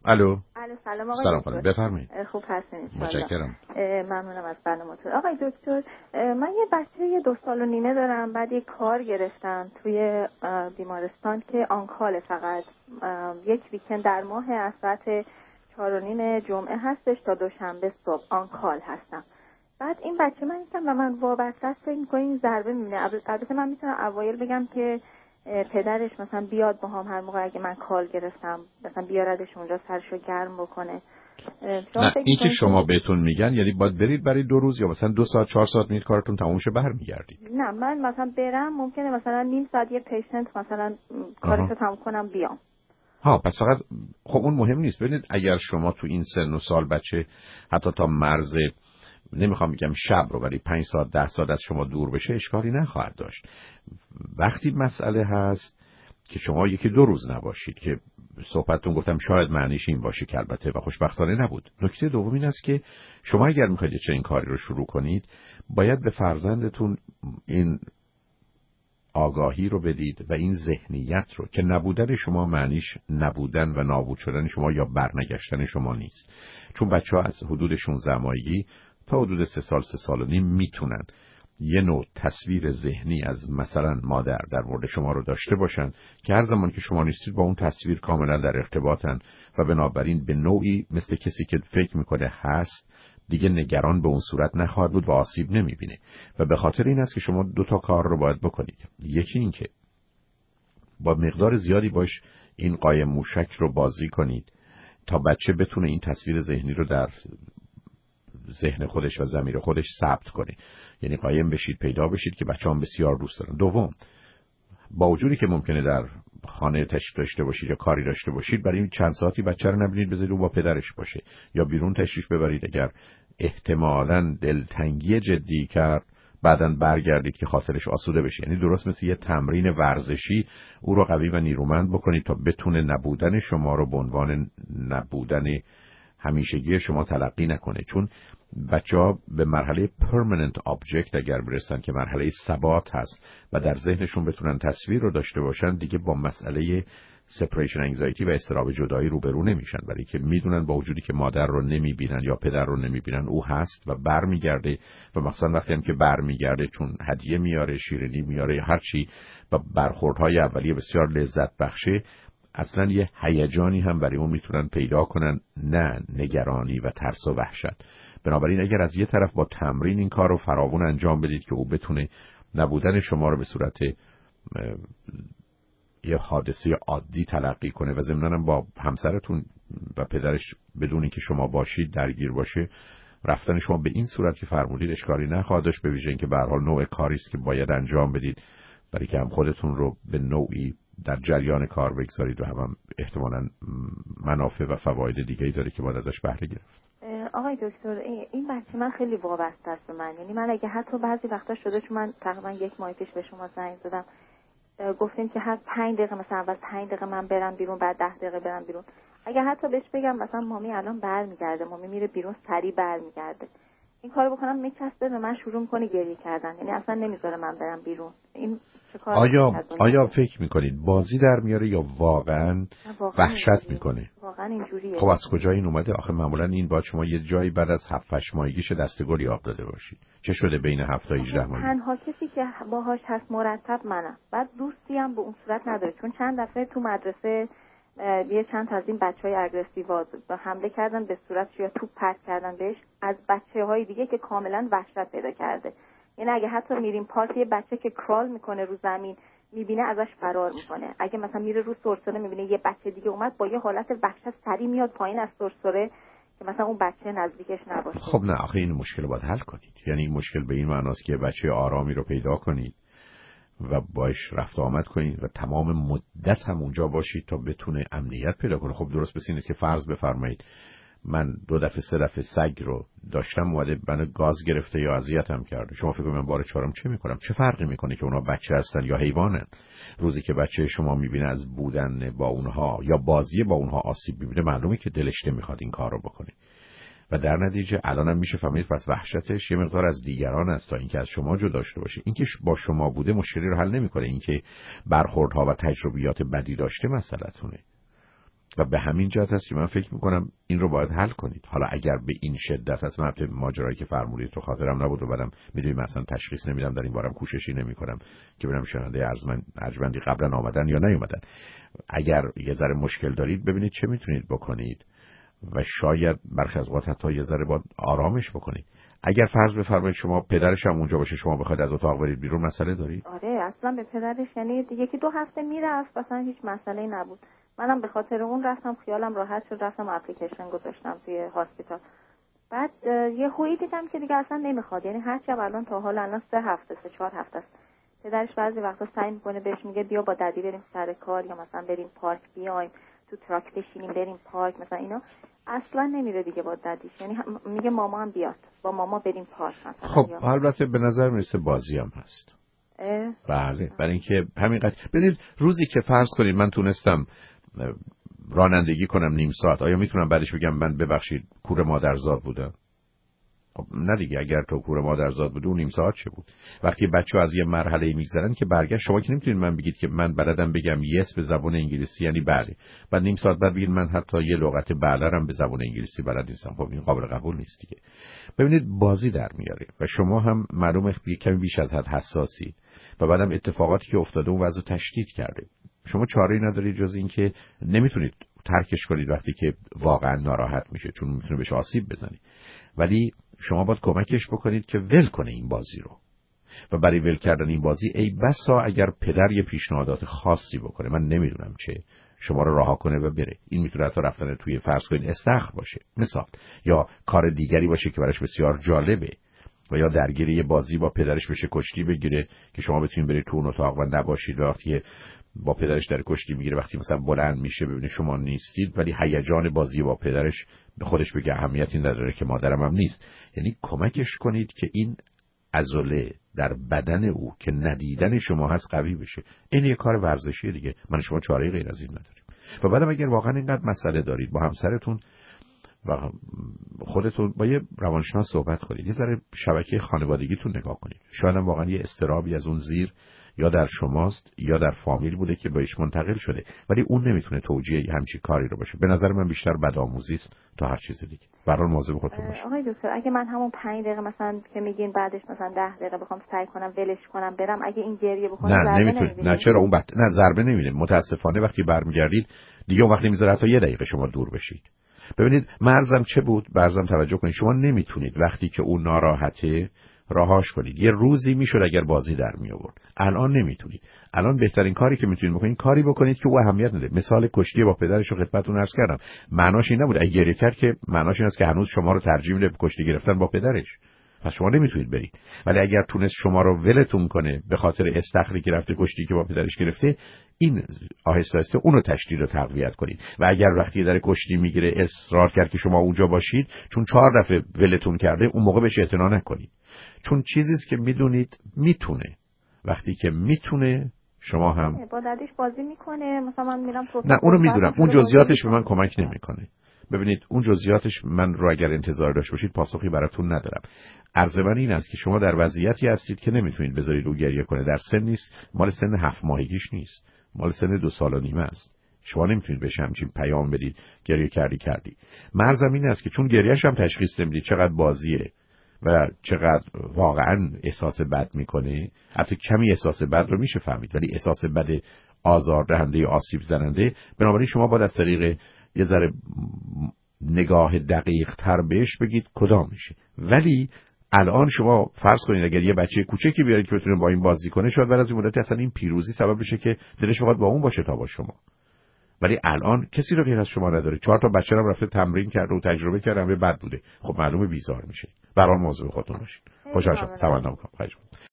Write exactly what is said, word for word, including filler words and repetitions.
الو. الو سلام آقای سلام دکتر. خانم بفرمایید. خوب هستین؟ متشکرم. ممنونم از برنامه‌تون. آقای دکتر من یه بچه یه دو سال و نیمه دارم، بعد یه کار گرفتم توی بیمارستان که آنکال، فقط یک ویکند در ماه از ساعت چهار و نیم جمعه هستش تا دوشنبه صبح آنکال هستم. بعد این بچه من نیستم و من وابسته است، فکر می‌کنم این ضربه می‌بینه. البته من میتونم اوایل بگم که پدرش مثلا بیاد با هم هر موقع اگه من کال گرفتم مثلا بیاردش اونجا سرشو گرم بکنه. نه این که شما بهتون میگن یعنی باید برید برای دو روز یا مثلا دو ساعت چهار ساعت میید کارتون تموم شه برمیگردید؟ نه من مثلا برم ممکنه مثلا نیم ساعت یه پیشنت مثلا کارشو تموم کنم بیام. ها پس فقط خب اون مهم نیست. ببینید اگر شما تو این سن و سال بچه حتی تا مرز نمیخوام بگم شب رو ولی پنج ساعت ده ساعت از شما دور بشه اشکالی نخواهد داشت. وقتی مسئله هست که شما یکی دو روز نباشید که صحبتتون گفتم شاید معنیش این باشه که البته و خوشبختانه نبود. نکته دوم این است که شما اگر میخواید چه این کاری رو شروع کنید باید به فرزندتون این آگاهی رو بدید و این ذهنیت رو که نبودن شما معنیش نبودن و نابود شدن شما یا برنگشتن شما نیست. چون بچه ها از حدود شانزده ماهگی تا حدود سه سال سه سال و نیم میتونن یه نوع تصویر ذهنی از مثلا مادر در مورد شما رو داشته باشن که هر زمان که شما نیستید با اون تصویر کاملا در ارتباطن و بنابراین به نوعی مثل کسی که فکر میکنه هست دیگه نگران به اون صورت نخواهد بود و آسیب نمیبینه. و به خاطر این است که شما دو تا کار رو باید بکنید. یکی این که با مقدار زیادی باش این قایم موشک رو بازی کنید تا بچه بتونه این تصویر ذهنی رو در ذهن خودش و ضمیر خودش ثبت کنه. یعنی قایم بشید، پیدا بشید که بچه‌ها بسیار دوست دارن. دوم، با وجودی که ممکنه در خانه تشریف داشته باشید یا کاری داشته باشید برای این چند ساعتی بچه رو نبینید، بذارید او با پدرش باشه یا بیرون تشریف ببرید. اگر احتمالاً دلتنگی جدی کرد بعداً برگردید که خاطرش آسوده بشه. یعنی درست مثل یه تمرین ورزشی او رو قوی و نیرومند بکنید تا بتونه نبودن شما رو به عنوان نبودن همیشگی شما تلقی نکنه. چون بچه‌ها به مرحله permanent object اگر برسن که مرحله ثبات هست و در ذهنشون بتونن تصویر رو داشته باشن دیگه با مسئله separation anxiety و اضطراب جدایی روبرو نمیشن، برای که میدونن با وجودی که مادر رو نمیبینن یا پدر رو نمیبینن او هست و برمیگرده. و مثلا وقتی هم که برمیگرده چون هدیه میاره، شیرینی میاره، هر چی و برخوردهای اولیه بسیار لذت بخشه، اصلا یه هیجانی هم برای اون میتونن پیدا کنن، نه نگرانی و ترس و وحشت. بنابراین اگر از یه طرف با تمرین این کار رو فراوون انجام بدید که او بتونه نبودن شما رو به صورت یه حادثه عادی تلقی کنه و ضمناً هم با همسرتون و پدرش بدون اینکه شما باشید درگیر باشه، رفتن شما به این صورت که فرمودید اشکالی نخواهد داشت، به ویژه اینکه به هر حال نوع کاری است که باید انجام بدید برای که هم خودتون رو به نوعی در جریان کار بگذارید و هم, هم احتمالاً منافع و فواید دیگه‌ای داره که باید ازش بهره گرفت. آقای دکتر این بچه من خیلی وابسته است به من. یعنی من اگه حتی بعضی وقتا شده چون من تقریبا یک ماه پیش به شما زنگ زدم گفتیم که هر پنج دقیقه مثلا اول پنج دقیقه من برم بیرون بعد ده دقیقه برم بیرون، اگه حتی بهش بگم مثلا مامی الان برمیگرده، مامی میره بیرون سریع برمیگرده، این کارو بکنم میچسبه به من، شروع میکنه گریه کردن. یعنی اصلا نمیذاره من برم بیرون. این چه کار؟ آیا آیا فکر میکنید بازی در میاره یا واقعا وحشت میکنه؟ واقعا اینجوریه. خب از کجا این اومده؟ آخه معمولا این با شما یه جایی بعد از هفت هشت ماهگیش دستگلی آب داده باشید. چه شده بین هفت تا هجده ماهگی؟ تنها کسی که باهاش هست مرتب منم. بعد دوستی هم به اون صورت نداره، چون چند دفعه تو مدرسه یه چند تا از این بچهای اگریسیو با حمله کردن به صورتش یا توپ پرت کردن بهش از بچه‌های دیگه که کاملا وحشت پیدا کرده. یعنی اگه حتی میریم پارک یه بچه که کرال میکنه رو زمین میبینه ازش فرار میکنه. اگه مثلا میره رو سرسره میبینه یه بچه دیگه اومد با یه حالت وحشت سری میاد پایین از سرسره که مثلا اون بچه نزدیکش نباشه. خب نه آخه این مشکل رو باید حل کنید. یعنی این مشکل به این معناست که بچه آرامی رو پیدا کنید و باش رفت آمد کنید و تمام مدت هم اونجا باشید تا بتونه امنیت پیدا کنه. خب درست بسینید که فرض بفرمایید من دو دفعه سه دفعه سگ رو داشتم اومده منو گاز گرفته یا اذیتم کرده، شما فکر کنید من بار چهارم چه میکنم؟ چه فرقی میکنه که اونا بچه هستن یا حیوانن؟ روزی که بچه شما میبینه از بودن با اونها یا بازی با اونها آسیب میبینه معلومه که دلش نمیخواد این کار رو بکنه و در نتیجه الانم میشه فهمید پس وحشتش یه مقدار از دیگران است تا اینکه از شما جدا داشته باشه. اینکه با شما بوده مشکلی رو حل نمیکنه، اینکه برخوردها و تجربیات بدی داشته مسئله‌تونه. و به همین جهت است که من فکر میکنم این رو باید حل کنید. حالا اگر به این شدت از من ماجرایی که فرمودید تو خاطرم نبود و بعدم میدونید مثلا تشخیص نمیدم، در این بارم کوششی نمیکنم که ببینم شنونده ارجمند ارجمندی قبلا آمدن یا نیومدن. اگر یه ذره مشکل دارید ببینید چه میتونید بکنید و شاید برخی از اوقات حتی یه ذره باید آرامش بکنید. اگر فرض بفرمایید شما پدرش هم اونجا باشه، شما بخواید از اتاق برید بیرون، مسئله دارید؟ آره اصلا به پدرش یعنی یکی دو هفته میرفت اصلا هیچ مسئله‌ای نبود. منم به خاطر اون رفتم، خیالم راحت شد، رفتم اپلیکیشن گذاشتم توی هاسپیتال. بعد یه خویی دیدم که دیگه اصلا نمیخواد، یعنی هر شب الان تا حالا الان سه هفته سه چهار هفته است پدرش بعضی وقتا سعی میکنه بهش میگه بیا با ددی بریم سر کار یا مثلا بریم پارک، بیایم تو تراک بشینیم بریم پارک مثلا اینا، اصلا نمیره دیگه با ددیش، یعنی میگه ماما هم بیاد با ماما بریم پارک مثلا. خب البته به نظر میرسه بازی هم هست. اه؟ بله، برای اینکه همینقدر ببینید روزی که فرض کنید من تونستم رانندگی کنم نیم ساعت، آیا میتونم بعدش بگم من ببخشید کور مادرزاد بودم؟ خب نه دیگه. اگر تو کور مادرزاد بود اون نیم ساعت چه بود؟ وقتی بچه‌ها از یه مرحله میگذرن که برگشت، شما که نمیتونید من بگید که من بلدم بگم یس به زبان انگلیسی یعنی بله، بعد نیم ساعت بعد بگید من حتی یه لغت بله هم به زبان انگلیسی بلد نیستم. خب این قابل قبول نیست دیگه. ببینید بازی در میاره و شما هم معلومه کمی بیش از حد حساسید و بعدم اتفاقاتی که افتاده اون وضع تشدید کرده. شما چاره‌ای ندارید جز این که نمیتونید ترکش کنید وقتی که واقعا ناراحت میشه، چون میتونه بهش آسیب بزنه، ولی شما باید کمکش بکنید که ول کنه این بازی رو. و برای ول کردن این بازی ای بسا اگر پدر یه پیشنهادات خاصی بکنه، من نمیدونم چه، شما رو رها کنه و بره. این میتونه حتی رفتن توی فرض کنید استخر باشه مثلا، یا کار دیگری باشه که براش بسیار جالبه، و یا درگیری یه بازی با پدرش بشه کشتی بگیره که شما بتونید برید تو اون اتاق و نباشید. وقتی با پدرش در کشتی میگیره، وقتی مثلا بلند میشه ببینه شما نیستید، ولی هیجان بازی با پدرش به خودش بگه اهمیتی نداره که مادرم هم نیست. یعنی کمکش کنید که این عضله در بدن او که ندیدن شما هست قوی بشه. این یه کار ورزشیه دیگه، من شما چاره‌ای غیر از این نداریم. و بعدم اگر واقعا اینقدر مسئله دارید با همسرتون و خودتون با یه روانشناس صحبت کنید، یه ذره شبکه خانوادگیتون نگاه کنید. شاید هم واقعا یه اضطرابی از اون زیر یا در شماست یا در فامیل بوده که بهش منتقل شده، ولی اون نمیتونه توجیه همچین کاری رو باشه. به نظر من بیشتر بدآموزی است تا هر چیز دیگه. برای مواظب خودتون باشید. آقای دکتر اگه من همون پنج دقیقه مثلا که میگین بعدش مثلا ده دقیقه بخوام سعی کنم ولش کنم برم، اگه این گریه بکنه نه نمیتونید. نه چرا اون بد... نه ضربه نمیده. متاسفانه وقتی برمیگردید دیگه اون وقت نمیذاره حتی یه دقیقه شما دور بشید. ببینید مرزم چه بود؟ برزم توجه کنید. شما نمیتونید وقتی که اون ناراحته راهاش کنید. یه روزی میشد اگر بازی در می آورد. الان نمیتونید. الان بهترین کاری که میتونید بکنید کاری بکنید که او اهمیت نده. مثال کشتی با پدرش رو خدمتتون عرض کردم. معناش این نبود اگه گریه کرد که معناش این است که هنوز شما رو ترجیح میده به کشتی گرفتن با پدرش. پس شما نمیتونید برید. ولی اگر تونست شما رو ولتون کنه به خاطر استخری که رفته کشتی که با پدرش گرفته، این آهسته آهسته اونو تشدید و تقویت کنید. و اگر وقتی در کشتی میگیره اصرار کرد که شما اونجا باشید چون چهار دفعه ولتون کرده، اون موقع بهش اعتنا نکنید. چون چیزی است که میدونید میتونه. وقتی که میتونه شما هم با ددیش بازی میکنه، مثلا من میرم تو نه اونو میدونم، اون جزئیاتش به من کمک نمیکنه. ببینید اون جزئیاتش من رو اگر انتظار داشت باشید پاسخی براتون ندارم. عرض من این است که شما در وضعیتی هستید که نمیتونید بذارید او گریه کنه. در سن نیست، مال سن هفت ماهگیش نیست، مال سن دو سال و نیمه است. شما نمیتونید بهش همچین پیام بدید گریه کردی کردی. مرزم این است که چون گریهش هم تشخیص نمیدید چقدر بازیه و چقدر واقعا احساس بد میکنه، حتی کمی احساس بد رو میشه فهمید، ولی احساس بد آزاردهنده یا آسیب زننده، بنابراین شما باید از طریق یه ذره نگاه دقیق تر بهش بگید کدام میشه. ولی الان شما فرض کنید اگر یه بچه کوچکی بیارید که بتونه با این بازی کنه، شاید بعد از این مدت اصلا این پیروزی سبب بشه که دلش بخواد با اون باشه تا با شما. ولی الان کسی رو غیر از شما نداره. چهار تا بچه هم رفته تمرین کرده و تجربه کرده همه بد بوده. خب معلومه بیزار میشه. برام موضوع خودتون باشید. خوشحال شدم. تمنا می‌کنم.